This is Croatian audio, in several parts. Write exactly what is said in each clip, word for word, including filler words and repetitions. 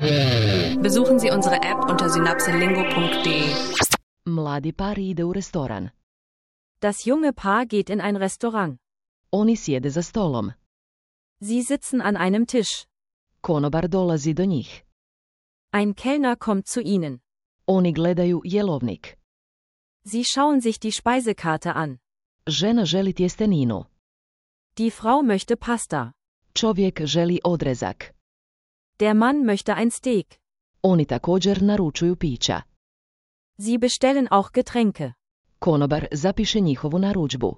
Besuchen Sie unsere App unter synapselingo punkt de. Mladi par ide u restoran. Das junge Paar geht in ein Restaurant. Oni sjede za stolom. Sie sitzen an einem Tisch. Konobar dolazi do njih. Ein Kellner kommt zu ihnen. Oni gledaju jelovnik. Sie schauen sich die Speisekarte an. Žena želi tjesteninu. Die Frau möchte Pasta. Čovjek želi odrezak. Der Mann möchte ein Steak. Oni također naručuju pića. Sie bestellen auch Getränke. Konobar zapiše njihovu narudžbu.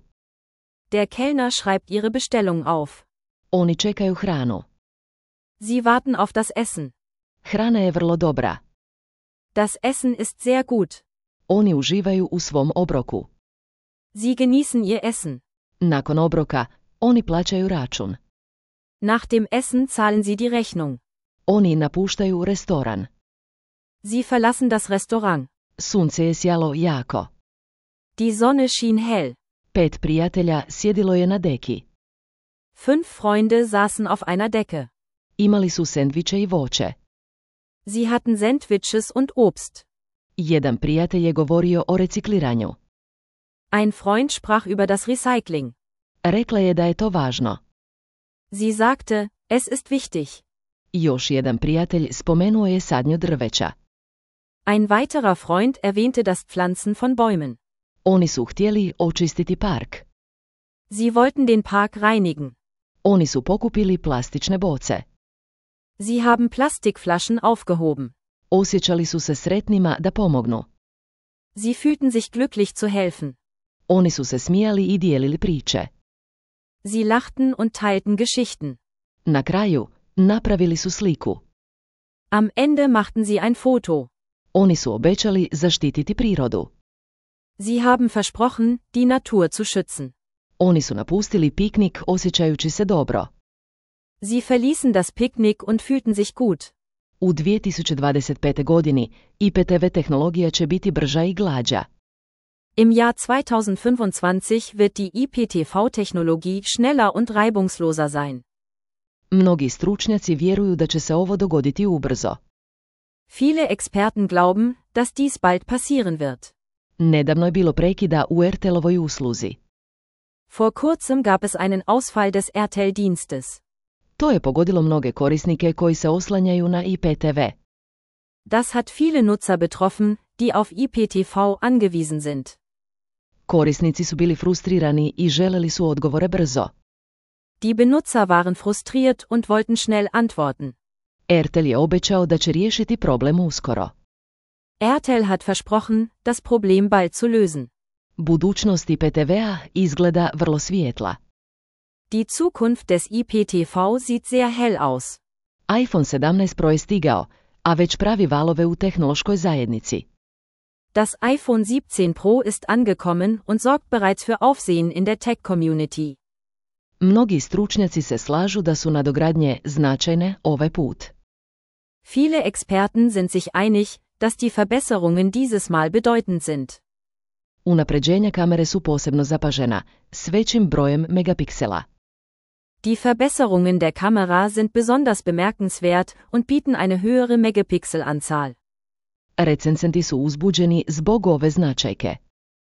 Der Kellner schreibt ihre Bestellung auf. Oni čekaju hranu. Sie warten auf das Essen. Hrana je vrlo dobra. Das Essen ist sehr gut. Oni uživaju u svom obroku. Sie genießen ihr Essen. Nakon obroka, oni plaćaju račun. Nach dem Essen zahlen sie die Rechnung. Oni napuštaju restoran. Sie verlassen das Restaurant. Sunce je sjalo jako. Die Sonne schien hell. Pet prijatelja sjedilo je na deki. Fünf Freunde saßen auf einer Decke. Imali su sendviče i voće. Sie hatten Sandwiches und Obst. Jedan prijatelj je govorio o recikliranju. Ein Freund sprach über das Recycling. Rekla je da je to važno. Sie sagte, es ist wichtig. Još jedan prijatelj spomenuo je sadnju drveća. Ein weiterer Freund erwähnte das Pflanzen von Bäumen. Oni su htjeli očistiti park. Sie wollten den Park reinigen. Oni su pokupili plastične boce. Sie haben Plastikflaschen aufgehoben. Osjećali su se sretnima da pomognu. Sie fühlten sich glücklich zu helfen. Oni su se smijali i dijelili priče. Sie lachten und teilten Geschichten. Na kraju, napravili su sliku. Am Ende machten sie ein Foto. Oni su obećali zaštititi prirodu. Sie haben versprochen, die Natur zu schützen. Oni su napustili piknik osjećajući se dobro. Sie verließen das Picknick und fühlten sich gut. U dvije tisuće dvadeset pete. godini I P T V tehnologija će biti brža i glađa. Im Jahr zweitausendfünfundzwanzig wird die I P T V-Technologie schneller und reibungsloser sein. Mnogi stručnjaci vjeruju da će se ovo dogoditi ubrzo. Viele Experten glauben, dass dies bald passieren wird. Nedavno je bilo prekida u R T L-ovoj usluzi. Vor kurzem gab es einen Ausfall des R T L-Dienstes. To je pogodilo mnoge korisnike koji se oslanjaju na I P T V. Das hat viele Nutzer betroffen, die auf I P T V angewiesen sind. Korisnici su bili frustrirani i želeli su odgovore brzo. Die Benutzer waren frustriert und wollten schnell antworten. R T L je obećao da će riješiti problem uskoro. R T L hat versprochen, das Problem bald zu lösen. Budućnost I P T V-a izgleda vrlo svijetla. Die Zukunft des I P T V sieht sehr hell aus. iPhone sedamnaest Pro je stigao, a već pravi valove u tehnološkoj zajednici. Das iPhone siebzehn Pro ist angekommen und sorgt bereits für Aufsehen in der Tech-Community. Mnogi stručnjaci se slažu da su nadogradnje značajne ovaj put. Viele Experten sind sich einig, dass die Verbesserungen dieses Mal bedeutend sind. Unapređenja kamere su posebno zapažena, s većim brojem megapiksela. Die Verbesserungen der Kamera sind besonders bemerkenswert und bieten eine höhere Megapixelanzahl. Recenzenti su uzbuđeni zbog ove značajke.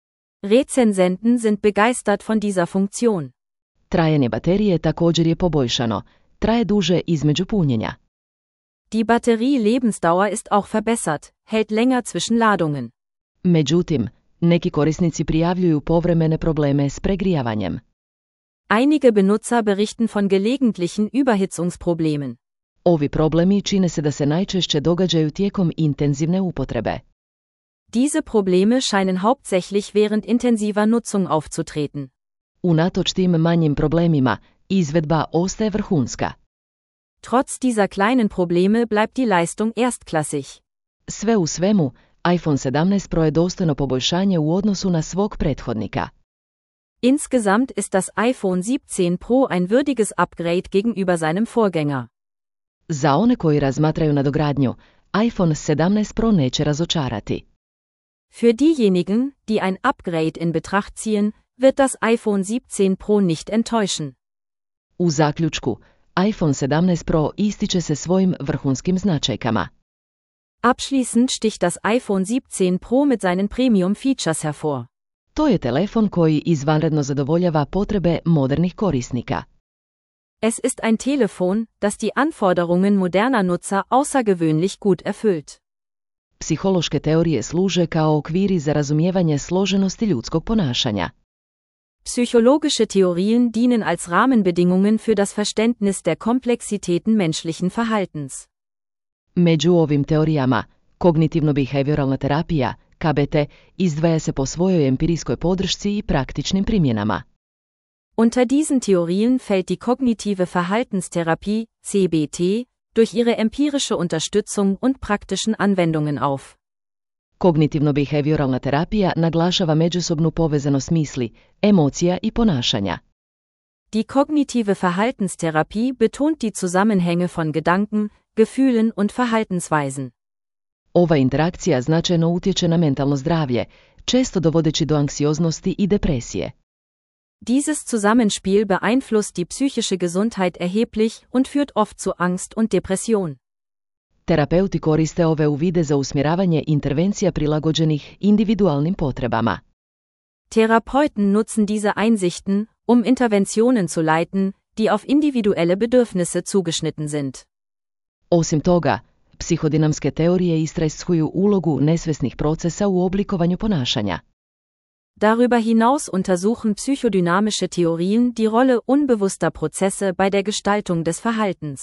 Rezensenten sind begeistert von dieser Funktion. Trajanje baterije također je poboljšano, traje duže između punjenja. Die Batterie-Lebensdauer ist auch verbessert, hält länger zwischen Ladungen. Međutim, neki korisnici prijavljuju povremene probleme s pregrijavanjem. Einige Benutzer berichten von gelegentlichen Überhitzungsproblemen. Ovi problemi čine se da se najčešće događaju tijekom intenzivne upotrebe. Diese Probleme scheinen hauptsächlich während intensiver Nutzung aufzutreten. Unatoč tim manjim problemima, izvedba ostaje vrhunska. Trotz dieser kleinen Probleme bleibt die Leistung erstklassig. Sve u svemu, iPhone sedamnaest Pro je dostojno poboljšanje u odnosu na svog prethodnika. Insgesamt ist das iPhone siebzehn Pro ein würdiges Upgrade gegenüber seinem Vorgänger. Za one koji razmatraju nadogradnju, iPhone sedamnaest Pro neće razočarati. Für diejenigen, die ein Upgrade in Betracht ziehen, wird das iPhone siebzehn Pro nicht enttäuschen. U zaključku, iPhone sedamnaest Pro ističe se svojim vrhunskim značajkama. Abschließend sticht das iPhone siebzehn Pro mit seinen Premium-Features hervor. To je telefon koji izvanredno zadovoljava potrebe modernih korisnika. Es ist ein Telefon, das die Anforderungen moderner Nutzer außergewöhnlich gut erfüllt. Psihološke teorije služe kao okviri za razumijevanje složenosti ljudskog ponašanja. Psychologische Theorien dienen als Rahmenbedingungen für das Verständnis der Komplexitäten menschlichen Verhaltens. Među ovim teorijama, kognitivno-behavioralna terapija, K B T, izdvaja se po svojoj empirijskoj podršci i praktičnim primjenama. Unter diesen Theorien fällt die kognitive Verhaltenstherapie, C B T, durch ihre empirische Unterstützung und praktischen Anwendungen auf. Kognitivno-behavioralna terapija naglašava međusobnu povezanost misli, emocija i ponašanja. Die kognitive Verhaltenstherapie betont die Zusammenhänge von Gedanken, Gefühlen und Verhaltensweisen. Ova interakcija značajno utječe na mentalno zdravlje, često dovodeći do anksioznosti i depresije. Dieses Zusammenspiel beeinflusst die psychische Gesundheit erheblich und führt oft zu Angst und Depression. Terapeuti koriste ove uvide za usmjeravanje intervencija prilagođenih individualnim potrebama. Therapeuten nutzen diese Einsichten, um Interventionen zu leiten, die auf individuelle Bedürfnisse zugeschnitten sind. Osim toga, psihodinamske teorije istražuju ulogu nesvesnih procesa u oblikovanju ponašanja. Darüber hinaus untersuchen psychodynamische Theorien die Rolle unbewusster Prozesse bei der Gestaltung des Verhaltens.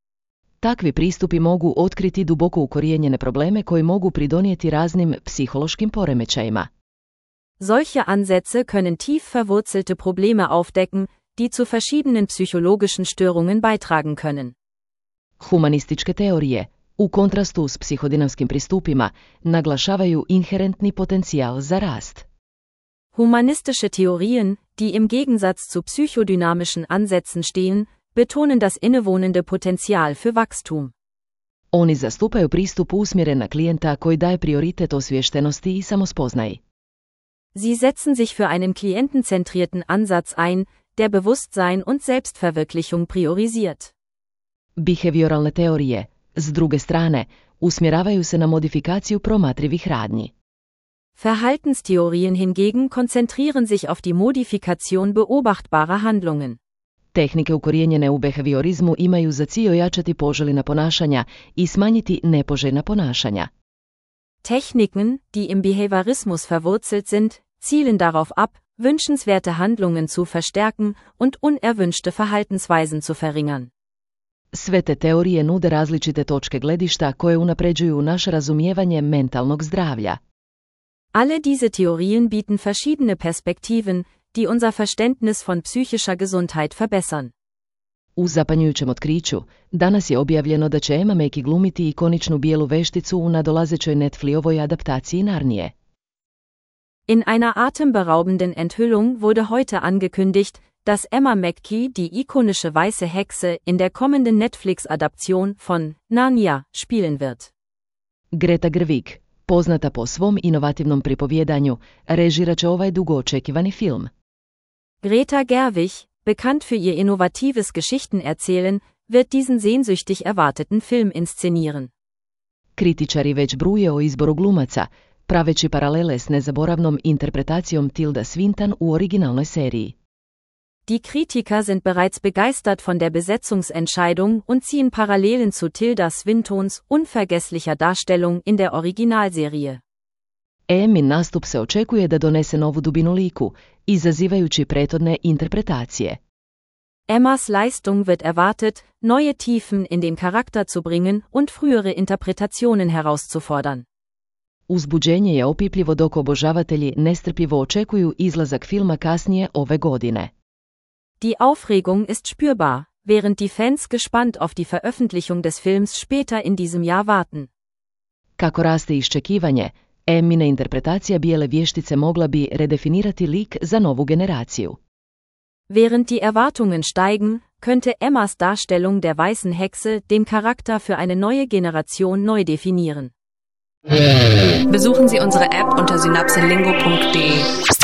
Takvi pristupi mogu otkriti duboko ukorijenjene probleme koji mogu pridonijeti raznim psihološkim poremećajima. Solche Ansätze können tief verwurzelte Probleme aufdecken, die zu verschiedenen psychologischen Störungen beitragen können. Humanističke teorije, u kontrastu s psihodinamskim pristupima, naglašavaju inherentni potencijal za rast. Humanistische Theorien, die im Gegensatz zu psychodynamischen Ansätzen stehen, betonen das innewohnende Potenzial für Wachstum. Oni zastupaju pristup usmjeren na klijenta koji daje prioritet osviještenosti i samospoznaji. Sie setzen sich für einen klientenzentrierten Ansatz ein, der Bewusstsein und Selbstverwirklichung priorisiert. Behavioralne teorije, s druge strane, usmjeravaju se na modifikaciju promatrivih radnji. Verhaltenstheorien hingegen konzentrieren sich auf die Modifikation beobachtbarer Handlungen. Tehnike ukorijenjene u behaviorizmu imaju za cilj ojačati poželjna ponašanja i smanjiti nepoželjna ponašanja. Techniken, die im Behaviorismus verwurzelt sind, zielen darauf ab, wünschenswerte Handlungen zu verstärken und unerwünschte Verhaltensweisen zu verringern. Sve te teorije nude različite točke gledišta koje unapređuju naše razumijevanje mentalnog zdravlja. Alle diese Theorien bieten verschiedene Perspektiven, die unser Verständnis von psychischer Gesundheit verbessern. U zapanjujućem otkriću, danas je objavljeno da će Emma Mackey glumiti ikoničnu bijelu vešticu u nadolazećoj Netflixovoj adaptaciji Narnije. In einer atemberaubenden Enthüllung wurde heute angekündigt, dass Emma Mackey die ikonische weiße Hexe in der kommenden Netflix-Adaption von Narnia spielen wird. Greta Gerwig, poznata po svom inovativnom pripovjedanju, režirat će ovaj dugo očekivani film. Greta Gerwig, bekannt für ihr innovatives Geschichtenerzählen, wird diesen sehnsüchtig erwarteten Film inszenieren. Kritičari već bruje o izboru glumaca, praveći paralele s nezaboravnom interpretacijom Tilda Swinton u originalnoj seriji. Die Kritiker sind bereits begeistert von der Besetzungsentscheidung und ziehen Parallelen zu Tilda Swintons unvergesslicher Darstellung in der Originalserie. Emmin nastup se očekuje da donese novu dubinu liku, izazivajući prethodne interpretacije. Emmas Leistung wird erwartet, neue Tiefen in den Charakter zu bringen und frühere Interpretationen herauszufordern. Uzbuđenje je opipljivo dok obožavatelji nestrpljivo očekuju izlazak filma kasnije ove godine. Die Aufregung ist spürbar, während die Fans gespannt auf die Veröffentlichung des Films später in diesem Jahr warten. Kako raste iščekivanje, Emmina interpretacija bijele vještice mogla bi redefinirati lik za novu generaciju. Während die Erwartungen steigen, könnte Emmas Darstellung der weißen Hexe den Charakter für eine neue Generation neu definieren. Besuchen Sie unsere App unter synapselingo punkt de.